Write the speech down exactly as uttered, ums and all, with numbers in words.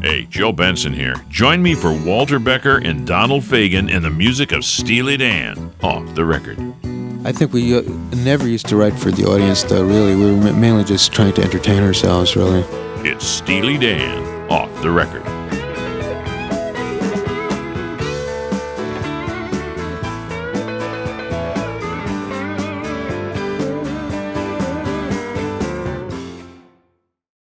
Hey, Joe Benson here. Join me for Walter Becker and Donald Fagen and the music of Steely Dan, off the record. I think we uh, never used to write for the audience, though, really. We were mainly just trying to entertain ourselves, really. It's Steely Dan, off the record.